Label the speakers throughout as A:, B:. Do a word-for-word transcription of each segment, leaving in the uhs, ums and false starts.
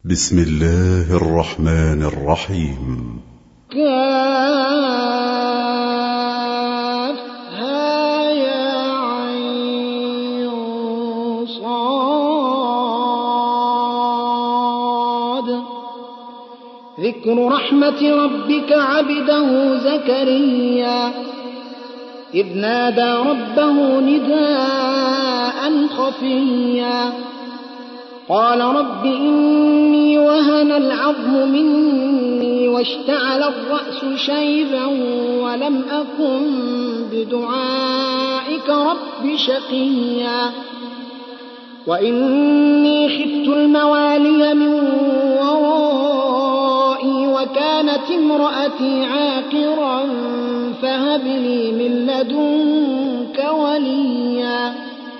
A: بسم الله الرحمن الرحيم.
B: كافها يا عين صاد. ذكر رحمة ربك عبده زكريا إذ نادى ربه نداء خفيا قال رب إني وهن العظم مني واشتعل الرأس شيبا ولم أكن بدعائك رب شقيا وإني خفت الموالي من ورائي وكانت امرأتي عاقرا فهب لي من لدنك وليا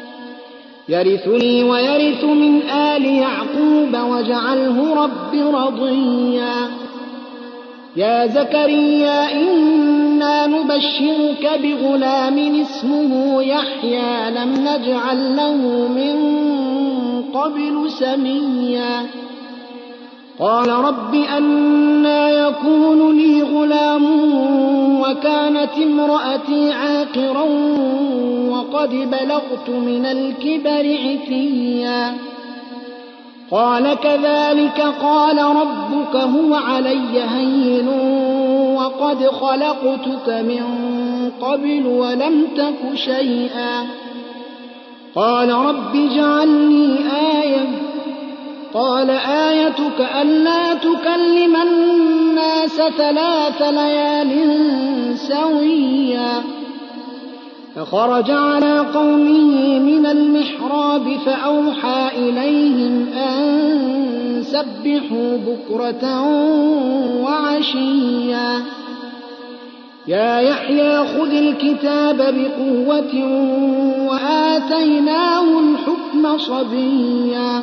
B: يرثني ويرث من آل يعقوب واجعله رب رضيا. يا زكريا إنا نبشرك بغلام اسمه يحيى لم نجعل له من قبل سميا قال رب أنى يكون لي غلام وكانت امرأتي عاقرا وقد بلغت من الكبر عتيا قال كذلك قال ربك هو علي هين وقد خلقتك من قبل ولم تك شيئا قال رب اجعل لي آية قال آيتك ألا تكلم الناس ثلاث ليال سويا فخرج على قومه من المحراب فأوحى إليهم أن سبحوا بكرة وعشيا يا يحيى خذ الكتاب بقوة وآتيناه الحكم صبيا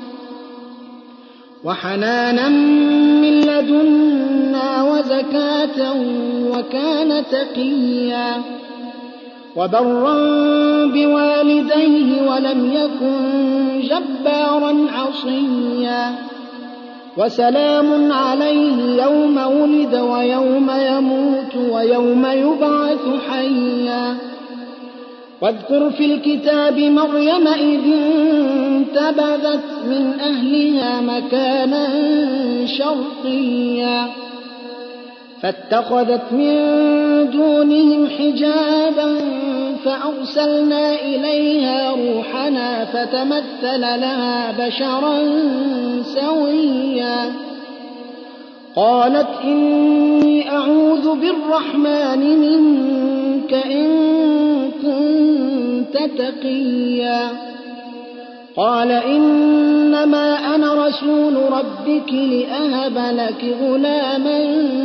B: وحنانا من لدنا وزكاة وكان تقيا وبرا بوالديه ولم يكن جبارا عصيا وسلام عليه يوم ولد ويوم يموت ويوم يبعث حيا واذكر في الكتاب مريم إذ انتبذت من أهلها مكانا شرقيا فاتخذت من دونهم حجابا فأرسلنا إليها روحنا فتمثل لها بشرا سويا قالت إني أعوذ بالرحمن منك إن كنت تقيا قال إنما أنا رسول ربك لأهب لك غلاما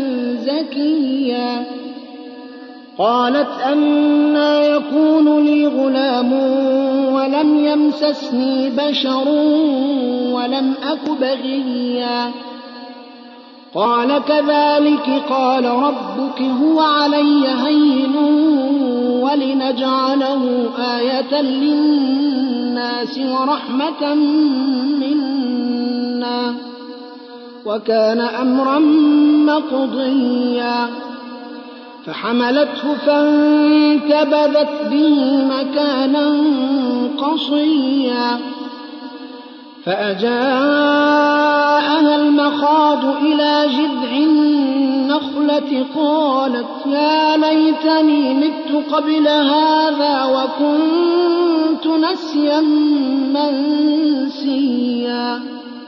B: زكيا قالت أنى يكون لي غلام ولم يمسسني بشر ولم أك بغيا قال كذلك قال ربك هو علي هين ولنجعله آية للناس ورحمة منا وكان أمرا مقضيا فحملته فانتبذت به مكانا قصيا فأجاءها المخاض إلى جذع النخلة قالت يا ليتني مت قبل هذا وكنت نسيا منسيا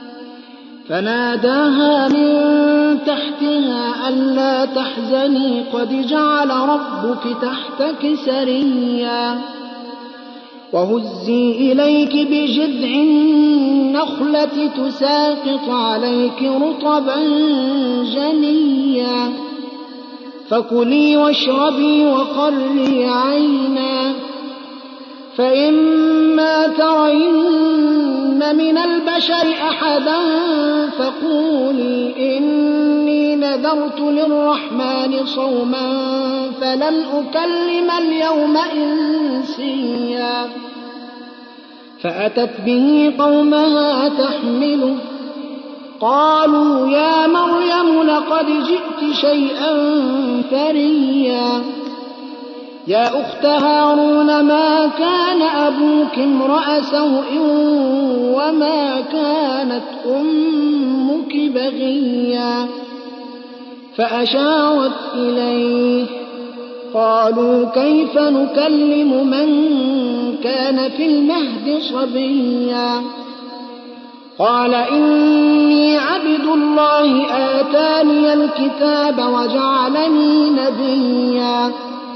B: فناداها من تحتها ألا تحزني قد جعل ربك تحتك سريا وهزي إليك بجذع النخلة تساقط عليك رطبا جنيا فكلي واشربي وقري عينا فإما ترين من البشر أحدا فقولي إني نذرت للرحمن صوما فلن أكلم اليوم إنسيا فأتت به قومها تحمله قالوا يا مريم لقد جئت شيئا فريا يا أخت هارون ما كان أبوك امرأ سوء وما كانت أمك بغيا فأشارت إليه قالوا كيف نكلم من كان في المهد صبيا قال إني عبد الله آتاني الكتاب وجعلني نبيا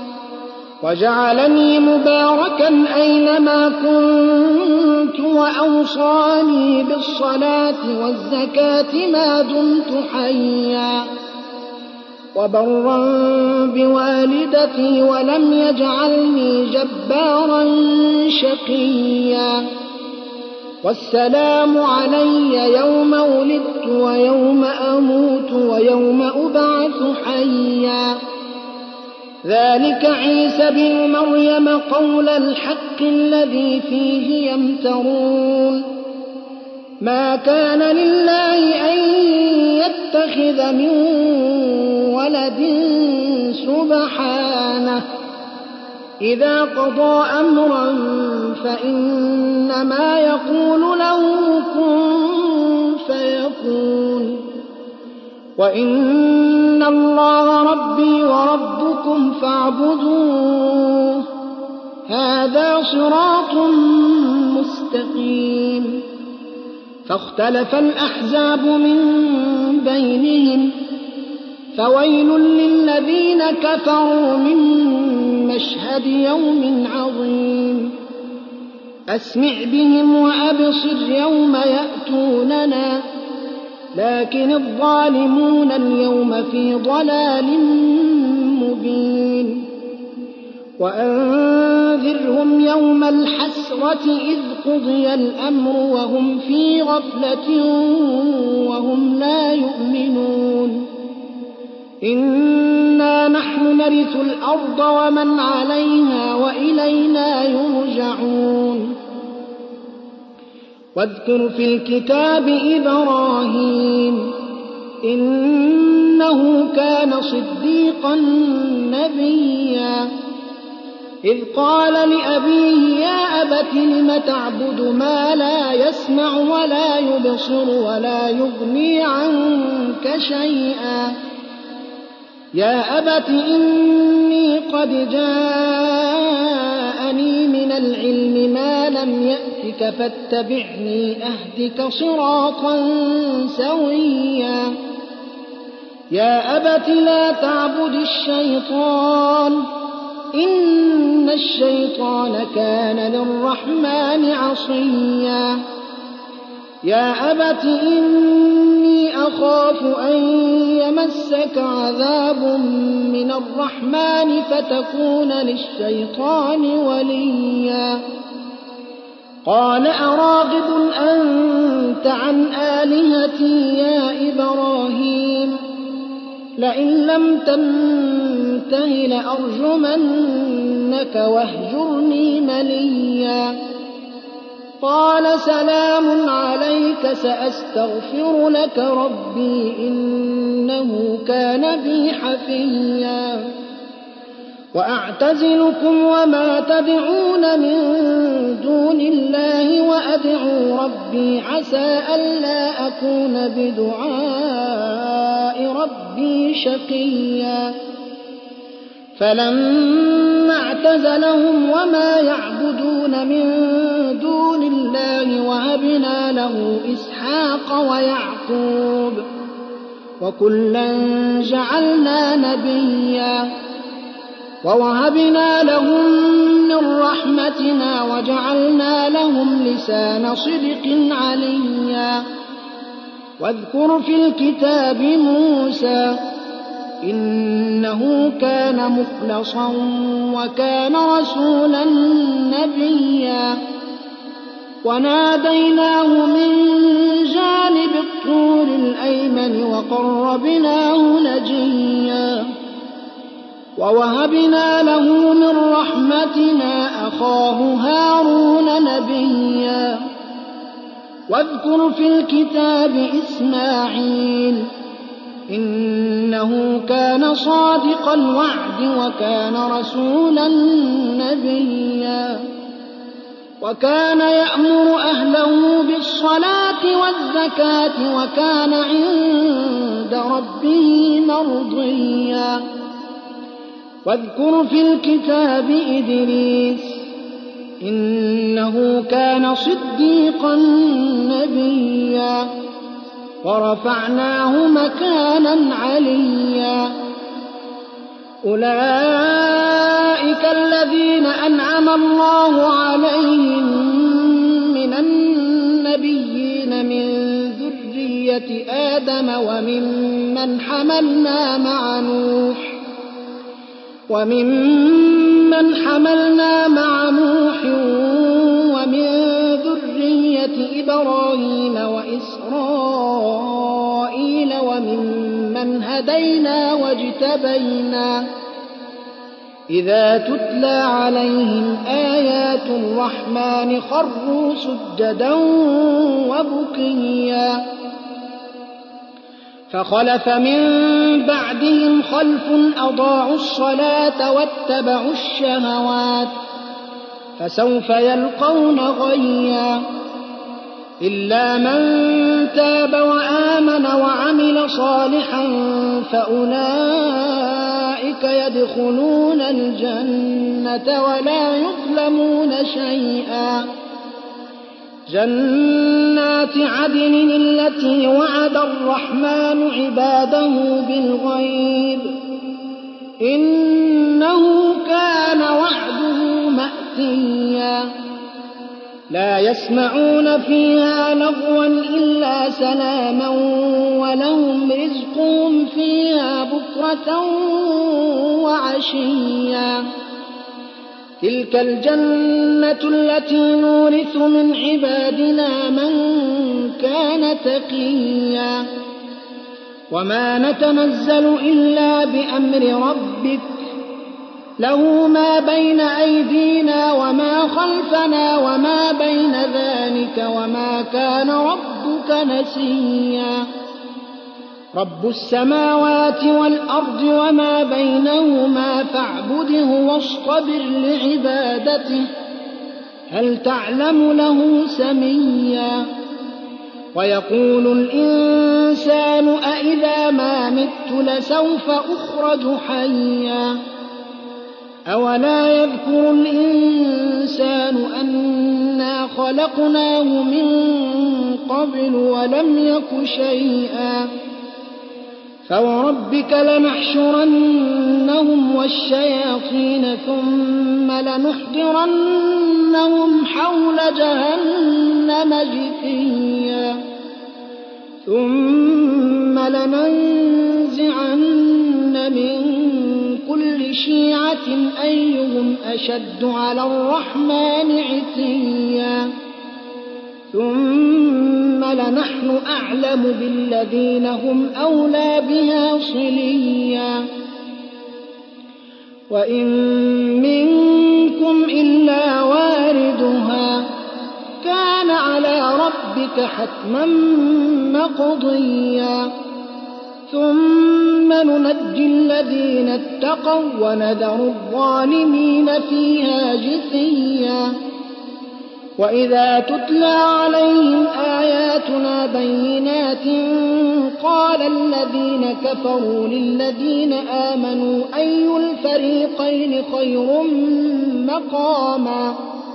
B: وجعلني مباركا أينما كنت وأوصاني بالصلاة والزكاة ما دمت حيا وبرا بوالدتي ولم يجعلني جبارا شقيا والسلام علي يوم ولدت ويوم أموت ويوم أبعث حيا ذلك عيسى بن مريم قول الحق الذي فيه يمترون ما كان لله أن يتخذ من ولد سبحانه إذا قضى أمرا فإنما يقول له كن فيكون وإن الله ربي وربكم فاعبدوه هذا صراط مستقيم فاختلف الأحزاب من بينهم فويل للذين كفروا من مشهد يوم عظيم أسمع بهم وأبصر يوم يأتوننا لكن الظالمون اليوم في ضلال مبين وأنذرهم يوم الحسرة إذ قضي الأمر وهم في غفلة وهم لا يؤمنون إنا نحن نرث الأرض ومن عليها وإلينا يرجعون واذكر في الكتاب إبراهيم إنه كان صديقا نبيا إذ قال لأبيه يا أبت لم تعبد ما لا يسمع ولا يبصر ولا يغني عنك شيئا يا أبت إني قد جاءني من العلم ما لم يأتك فاتبعني أهدك صراطا سويا يا أبت لا تعبد الشيطان إن الشيطان كان للرحمن عصيا يا أبت إني أخاف أن يمسك عذاب من الرحمن فتكون للشيطان وليا قال أراغب أنت عن آلهتي يا إبراهيم لئن لم تنته لأرجمنك واهجرني مليا قال سلام عليك سأستغفر لك ربي إنه كان بي حفيا وأعتزلكم وما تدعون من دون الله وأدعو ربي عسى ألا أكون بدعاء ربي شقيا فلما اعتزلهم وما يعبدون من دون الله وهبنا له إسحاق ويعقوب وكلا جعلنا نبيا ووهبنا لهم من رحمتنا وجعلنا لهم لسان صدق عليا واذكر في الكتاب موسى إنه كان مخلصا وكان رسولا نبيا وناديناه من جانب الطور الأيمن وقربناه نجيا ووهبنا له من رحمتنا أخاه هارون نبيا واذكر في الكتاب إسماعيل إنه كان صادق الوعد وكان رسولا نبيا وكان يأمر أهله بالصلاة والزكاة وكان عند ربه مرضيا واذكر في الكتاب إدريس إنه كان صديقا نبيا ورفعناه مكانا عليا أولئك الذين أنعم الله عليهم من النبيين من ذرية آدم وممن حملنا مع نوح وممن حملنا مع نوح ومن ذرية إبراهيم وإسرائيل وممن هدينا واجتبينا إذا تتلى عليهم آيات الرحمن خروا سجدا وبكيا فخلف من بعدهم خلف أضاعوا الصلاة واتبعوا الشهوات فسوف يلقون غيا إلا من تاب وآمن وعمل صالحا فأولئك يدخلون الجنة ولا يظلمون شيئا جنات عدن التي وعد الرحمن عباده بالغيب إنه كان وعده مأتيا لا يسمعون فيها لغوا إلا سلاما ولهم رزقهم فيها بكرة وعشيا تلك الجنة التي نورث من عبادنا من كان تقيا وما نتنزل إلا بأمر ربك له ما بين أيدينا وما خلفنا وما بين ذلك وما كان ربك نسيا رب السماوات والأرض وما بينهما فاعبده واصطبر لعبادته هل تعلم له سميا ويقول الإنسان أإذا ما مت لسوف أخرج حيا أولا يذكر الإنسان أنا خلقناه من قبل ولم يك شيئا فوربك لنحشرنهم والشياطين ثم لنحضرنهم حول جهنم جثيا ثم لننزعن من كل شيعة أيهم أشد على الرحمن عتيا ثم لنحن أعلم بالذين هم أولى بها صليا وإن منكم إلا واردها كان على ربك حتما مقضيا ثم ننجي الذين اتقوا ونذر الظالمين فيها جثيا وإذا تتلى عليهم آياتنا بينات قال الذين كفروا للذين آمنوا أي الفريقين خير مقاما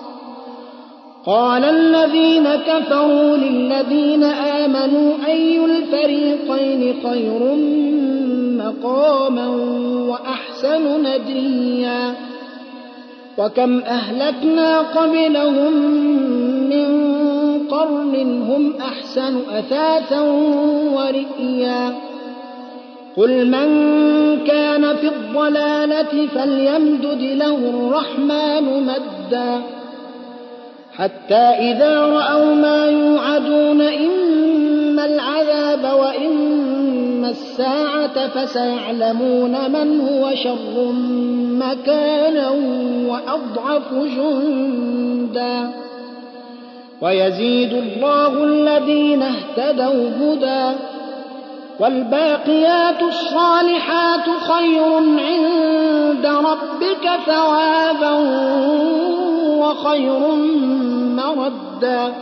B: قال الذين كفروا للذين آمنوا أي الفريقين خير مقاما وأحسن نديا وكم أهلكنا قبلهم من قرن هم أحسن أثاثا ورئيا قل من كان في الضلالة فليمدد له الرحمن مدا حتى إذا رأوا ما يوعدون إما العذاب وإما الساعة فسيعلمون من هو شر مكانا وأضعف جندا ويزيد الله الذين اهتدوا هدى والباقيات الصالحات خير عند ربك ثوابا وخير مردا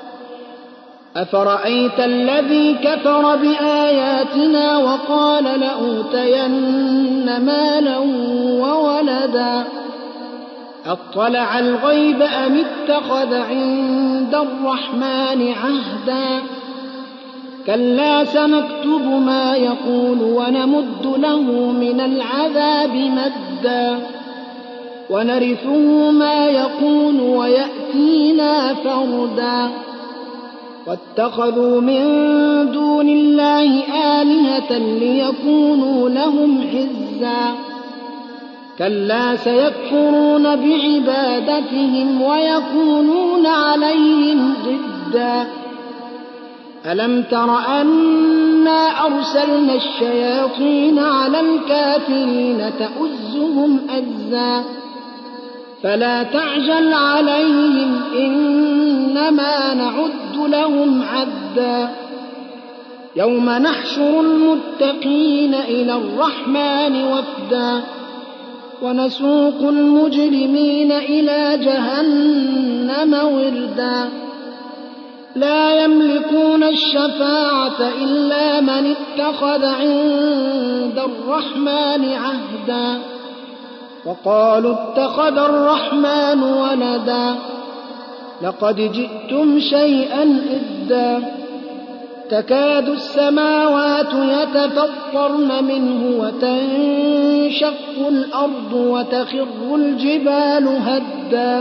B: أفرأيت الذي كفر بآياتنا وقال لأوتين مالا وولدا أطلع الغيب أم اتخذ عند الرحمن عهدا كلا سنكتب ما يقول ونمد له من العذاب مدا ونرثه ما يقول ويأتينا فردا واتخذوا من دون الله آلهة ليكونوا لهم عزا كلا سيكفرون بعبادتهم ويكونون عليهم ضدا ألم تر أنا أرسلنا الشياطين على الكافرين تؤزهم أزا فلا تعجل عليهم إنما نعد لهم عدا يوم نحشر المتقين إلى الرحمن وفدا ونسوق المجرمين إلى جهنم وردا لا يملكون الشفاعة إلا من اتخذ عند الرحمن عهدا وقالوا اتخذ الرحمن ولدا لقد جئتم شيئا إدا تكاد السماوات يتفطرن منه وتنشق الأرض وتخر الجبال هدا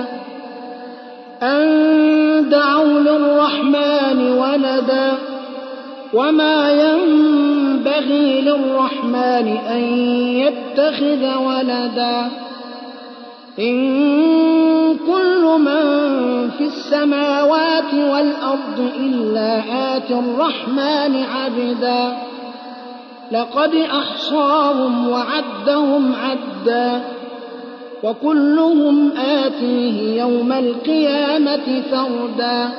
B: أن دعوا للرحمن ولدا وما ينبغي للرحمن أن يتخذ ولدا إن كل من في السماوات والأرض إلا آتي الرحمن عبدا لقد أحصاهم وعدهم عدا وكلهم آتيه يوم القيامة فردا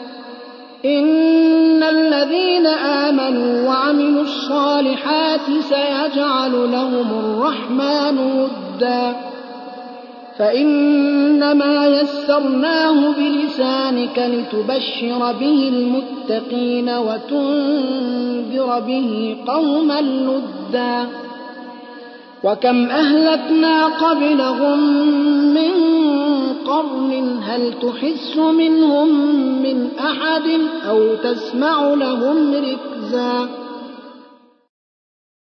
B: إن الذين آمنوا وعملوا الصالحات سيجعل لهم الرحمن ودا فإنما يسرناه بلسانك لتبشر به المتقين وتنذر به قوما لدا وكم أهلكنا قبلهم من قرن هل تحس منهم من أحد أو تسمع لهم ركزا